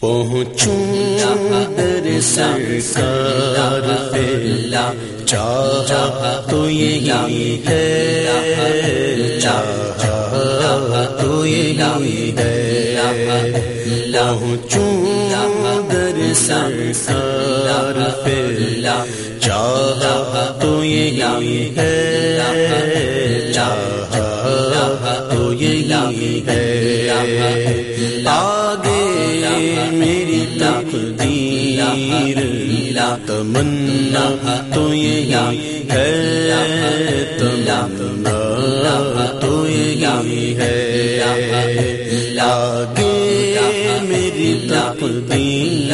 پہنچوں در سرکار پہ چاہا تو یہی ہے، چاہا تو یہی ہے، پہنچوں در سرکار پہ چاہا تو یہی ہے، چاہا تو یہی ہے، آگے میری تقدیر تمنا تو یہی ہے، تمنا تو یہی ہے، آگے میری تقدیر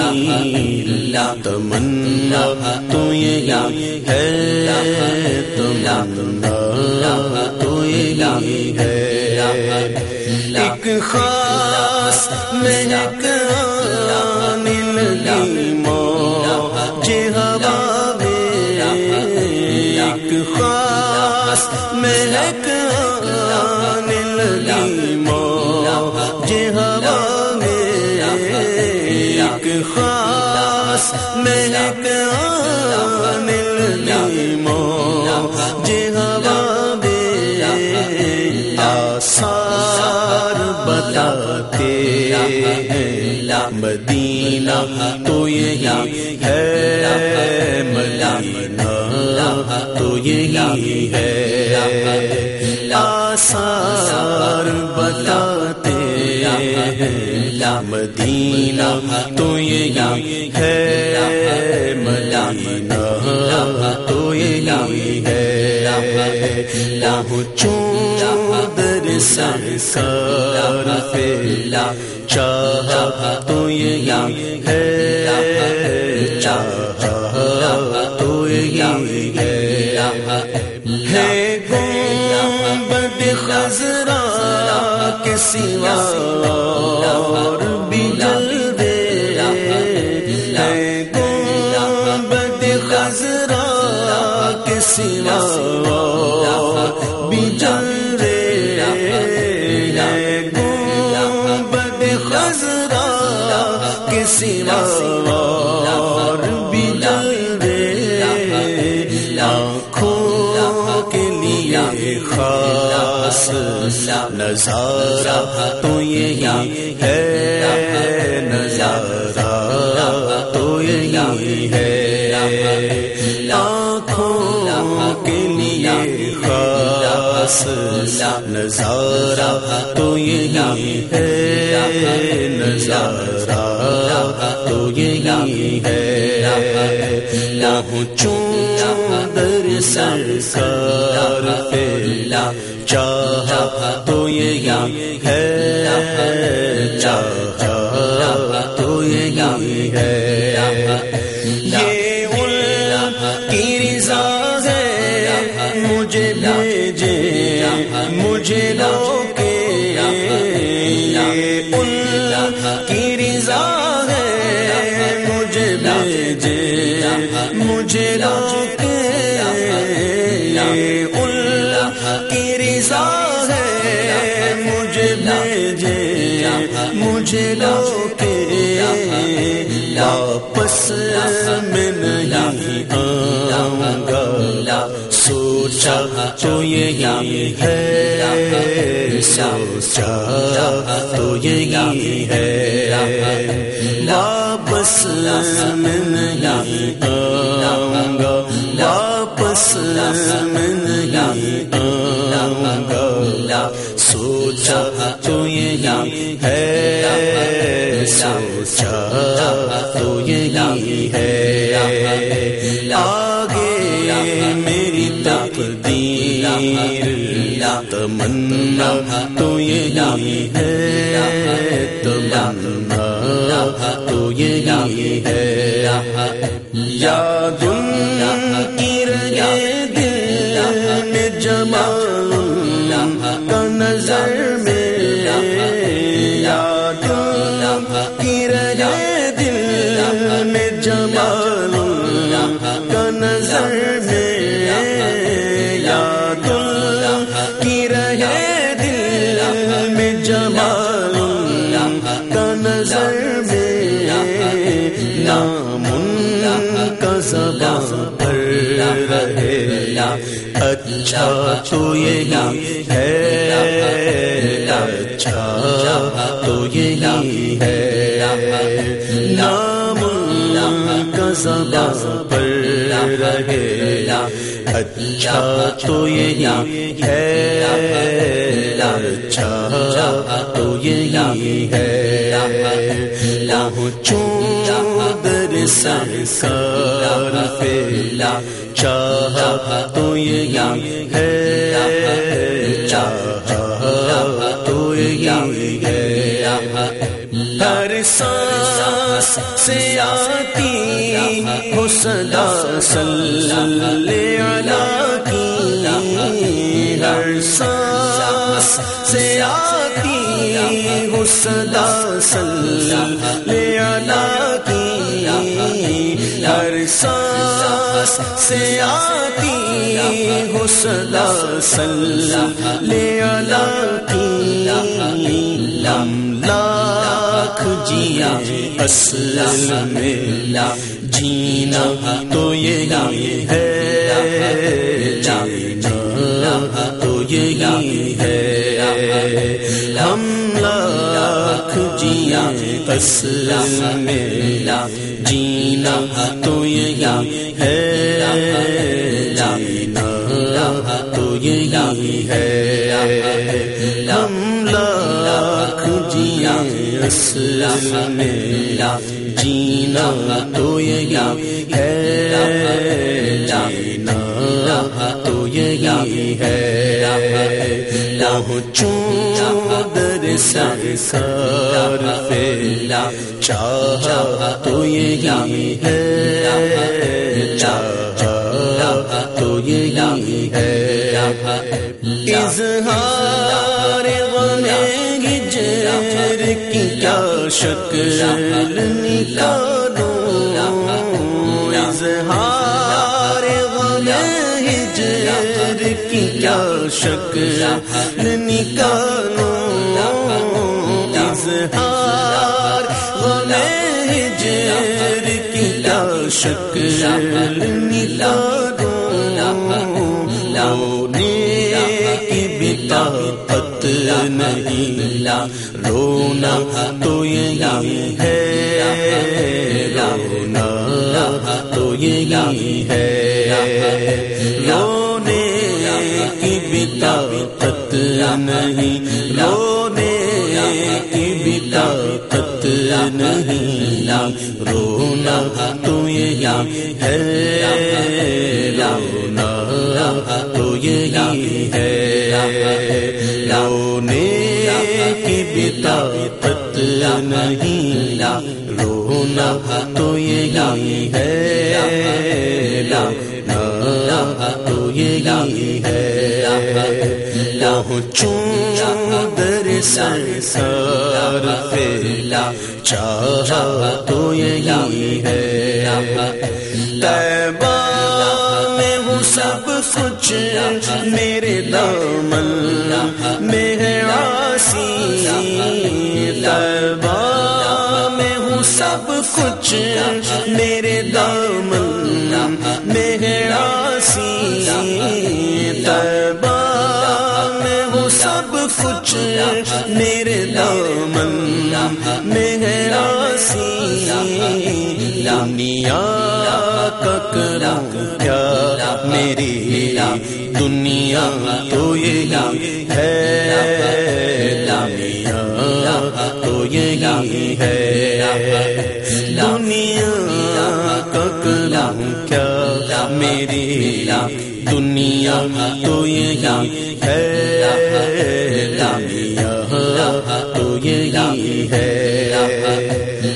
تمنا تو یہی ہے، تمنا تو یہی ہے، ایک خاص مہک آنے لگی موج ہوا میں، ایک خاص مہک آنے لگی موج ہوا میں، ایک خاص مہک آنے لگی موج ہوا میں، آثار بتاتے ہیں مدینہ تو یہی ہے، مدینہ تو یہی ہے، آثار بتاتے ہیں مدینہ تو یہی ہے، مدینہ تو یہی ہے، پہنچوں در سرکار پہ چاہا تو یہی ہے، چاہا تو یہی ہے، گنبد خضرا کے سوا اور بھی جلوے ہیں، گنبد خضرا کے سوا اور بھی جلوے ہیں، گنبد خضرا کے سوا اور بھی جلوے، آنکھوں کے لیے خاص نظارہ تو یہی ہے، نظارہ تو یہی ہے، آنکھوں کے لیے خاص نظارہ تو یہی ہے، نظارہ تو یہی ہے، پہنچوں در سرکار پہ چاہا تو یہی ہے، چاہا تو یہی ہے، یہ ان کی رضا ہے مجھے بھیجے مجھے روکے، یہ ان کی رضا ہے مجھے بھیجے مجھے روکے، یہ ان کی رضا ہے مجھے بھیجے مجھے روکے، واپس میں نہیں آؤں گا سوچا تو یہی ہے، سوچا تو یہی ہے، واپس میں نہیں آؤں گا، واپس میں نہیں آؤں گا، سوچا تو یہی ہے، سوچا تو یہی ہے، آگے میری تقدیر تمنا تو یہی ہے، تمنا تو یہی ہے، یاد ان کی رہے دل میں جمال کا نظر میں، یاد ان کی رہے دل میں جمال کا نظر میں، یاد کی رہے دل میں جمال کا نظر میں، نام ان کا زبان پر رہے، اچھا تو یہی ہے، اچھا تو یہی ہے، نام ان کا زبان پر رہے، اچھا تو یہی ہے، اچھا تو یہی ہے، پہنچوں در سرکار پہ، چاہا تو یہی ہے، چاہا تو یہی ہے، ہر سانس سے آتی ہو صدا صلی علیہ کی، ہر سانس سے آتی ہو صدا صلی علیہ کی، ہر سانس سے آتی ہو صدا صلی علیہ کی، لاکھ جیا اصل میں جینا تو یہی ہے، جینا تو یہی ہے، ہم لاکھ جیا اصل میں جینا تو یہی ہے، جینا تو یہی ہے، ہم لاکھ جیا اصل میں جینا تو یہی ہے، جینا تو یہی ہے، پہنچوں در سرکار پہ، چاہا تو یہی ہے، چاہا تو یہی ہے، اظہار غم ہجر کی کیا شکل نکالوں، اظہار غم ہجر کی کیا شکل نکالوں، اظہار غم ہجر کی کیا شکل نکالوں، رونے کی بھی طاقت نہیں، رونا تو یہی ہے، رونا تو یہی ہے، رونے کی بھی طاقت نہیں، رونے کی بھی طاقت نہیں، رونا تو یہی ہے، رونا تو یہی ہے، رونے کی بھی طاقت نہیں، رونا تو یہی ہے، رونا تو یہی ہے، پہنچوں در سرکار پہ، چاہا تو یہی ہے، طیبہ میں ہوں سب کچھ میرے دامن میں ہے عاصی، طیبہ میں ہوں سب کچھ میرے دامن میں ہے عاصی، طیبہ میں ہوں سب کچھ میرے دامن میں ہے عاصی، دنیا کا کروں کیا میری دنیا تو یہی ہے، دنیا تو یہی ہے، دنیا کا کروں کیا میری دنیا تو یہی ہے، دنیا تو یہی ہے،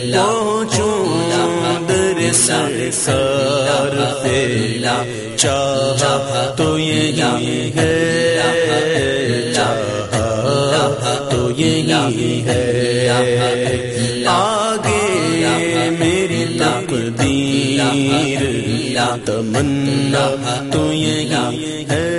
پہنچوں در سرکار پہ، چاہا تو یہی ہے، چاہا تو یہی ہے، آگے میری تقدیر تمنا تو یہی ہے،